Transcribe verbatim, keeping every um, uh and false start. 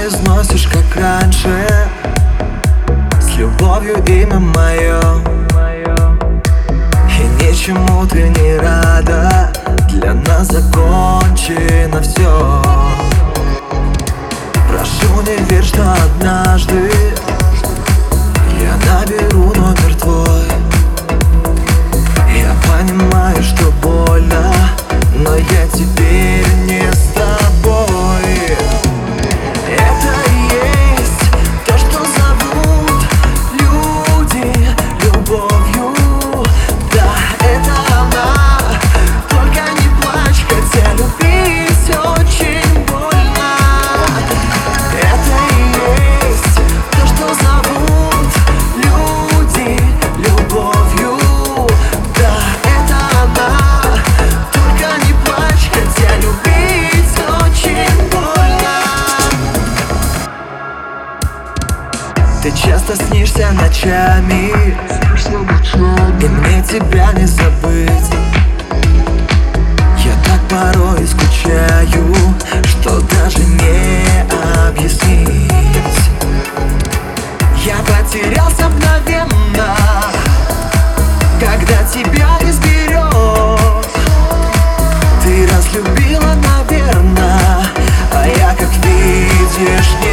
произносишь, как раньше, с любовью имя мое. И ничему ты не рада, для нас закончено все. Прошу, не верь, что однажды я наберу номер твой. Я понимаю, что больно, но я теперь не с тобой. Это и есть то, что зовут люди любовью. Да, это она, только не плачь, хотя любить очень больно. Это и есть то, что зовут люди любовью. Да, это она, только не плачь, хотя любить очень больно. Ты часто снишься ночами, и мне тебя не забыть. Я так порой скучаю, что даже не объяснить. Я потерялся мгновенно, когда тебя не сберег. Ты разлюбила, наверно, а я, как видишь, не